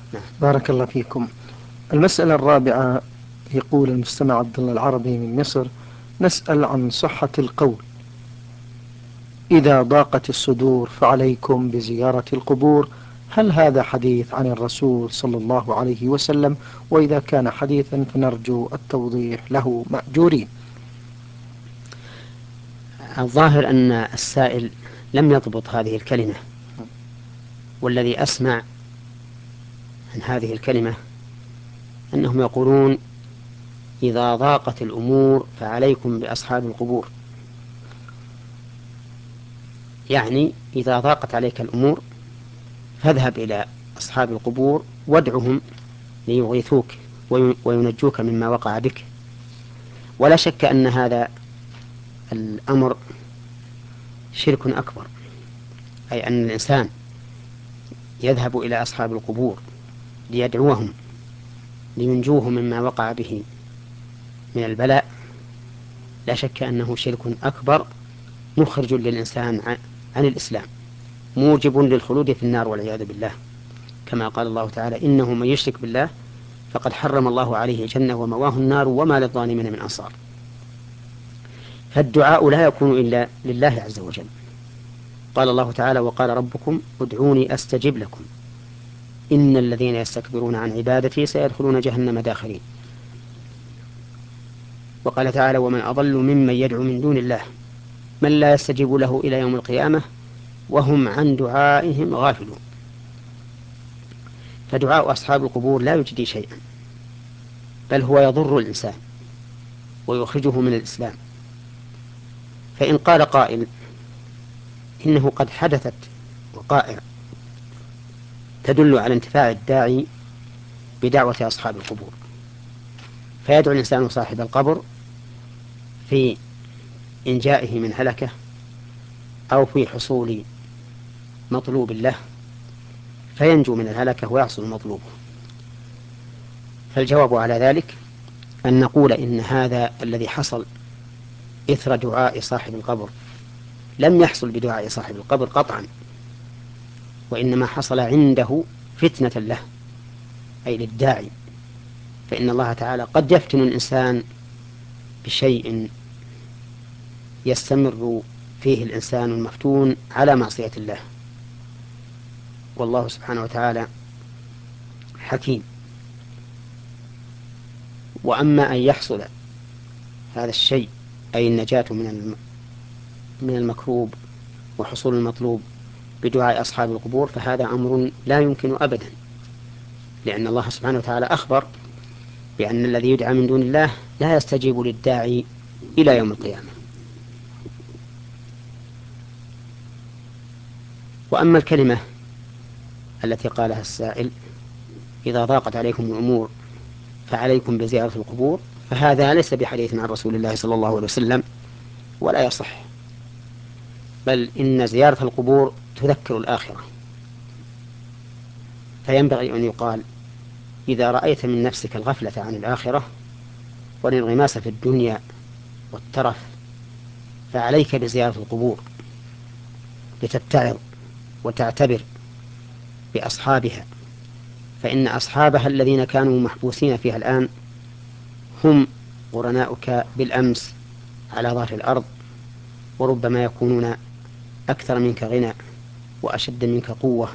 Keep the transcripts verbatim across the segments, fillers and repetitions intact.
نعم. بارك الله فيكم. المسألة الرابعة، يقول المستمع عبد الله العربي من مصر: نسأل عن صحة القول: إذا ضاقت الصدور فعليكم بزيارة القبور. هل هذا حديث عن الرسول صلى الله عليه وسلم؟ وإذا كان حديثا فنرجو التوضيح له مأجورين. الظاهر أن السائل لم يضبط هذه الكلمة، والذي أسمع عن هذه الكلمة أنهم يقولون إذا ضاقت الأمور فعليكم بأصحاب القبور، يعني إذا ضاقت عليك الأمور فاذهب إلى أصحاب القبور وادعهم ليغيثوك وينجوك مما وقع بك. ولا شك أن هذا الأمر شرك أكبر، أي أن الإنسان يذهب إلى أصحاب القبور ليدعوهم لينجوه مما وقع به من البلاء. لا شك أنه شرك أكبر مخرج للإنسان عن الإسلام، موجب للخلود في النار والعياذ بالله، كما قال الله تعالى: إنه من يشرك بالله فقد حرم الله عليه الجنة ومواه النار وما للظالمين من أنصار. فالدعاء لا يكون إلا لله عز وجل. قال الله تعالى: وقال ربكم ادعوني أستجب لكم إن الذين يستكبرون عن عبادتي سيدخلون جهنم داخرين. وقال تعالى: ومن أضل ممن يدعو من دون الله من لا يستجيب له إلى يوم القيامة وهم عن دعائهم غافلون. فدعاء أصحاب القبور لا يجدي شيئا، بل هو يضر الإنسان ويخرجه من الإسلام. فإن قال قائل إنه قد حدثت وقائع تدل على انتفاع الداعي بدعوة أصحاب القبور، فيدعو الإنسان صاحب القبر في إنجائه من هلكه أو في حصول مطلوب له فينجو من الهلكة ويحصل مطلوبه، فالجواب على ذلك أن نقول إن هذا الذي حصل إثر دعاء صاحب القبر لم يحصل بدعاء صاحب القبر قطعا، وإنما حصل عنده فتنة له، أي للداعي. فإن الله تعالى قد يفتن الإنسان بشيء يستمر فيه الإنسان المفتون على معصية الله، والله سبحانه وتعالى حكيم. وأما أن يحصل هذا الشيء، أي النجاة من من المكروب وحصول المطلوب بدعاء أصحاب القبور، فهذا أمر لا يمكن أبدا، لأن الله سبحانه وتعالى أخبر بأن الذي يدعى من دون الله لا يستجيب للداعي إلى يوم القيامة. وأما الكلمة التي قالها السائل: إذا ضاقت عليكم الأمور فعليكم بزيارة القبور، فهذا ليس بحديث عن رسول الله صلى الله عليه وسلم ولا يصح، بل إن زيارة القبور تذكر الآخرة. فينبغي أن يقال: إذا رأيت من نفسك الغفلة عن الآخرة والانغماس في الدنيا والترف فعليك بزيارة القبور لتتعظ وتعتبر بأصحابها، فإن أصحابها الذين كانوا محبوسين فيها الآن هم قرناؤك بالأمس على ظهر الأرض، وربما يكونون أكثر منك غنى وأشد منك قوة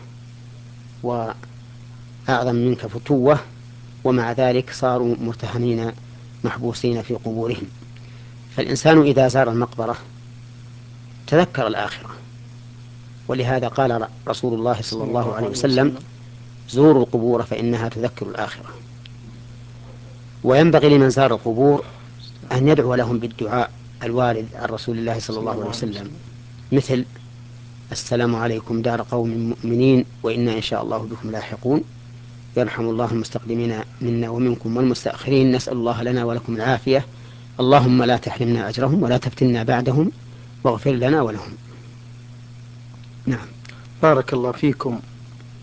وأعظم منك فتوة، ومع ذلك صاروا مرتهنين محبوسين في قبورهم. فالإنسان إذا زار المقبرة تذكر الآخرة، ولهذا قال رسول الله صلى الله عليه وسلم: زوروا القبور فإنها تذكر الآخرة. وينبغي لمن زار القبور أن يدعو لهم بالدعاء الوارد عن رسول الله صلى الله عليه وسلم، مثل: السلام عليكم دار قوم مؤمنين وإنا إن شاء الله بكم لاحقون، يرحم الله المستقدمين منا ومنكم والمستأخرين، نسأل الله لنا ولكم العافية، اللهم لا تحرمنا أجرهم ولا تفتنا بعدهم واغفر لنا ولهم. نعم. بارك الله فيكم.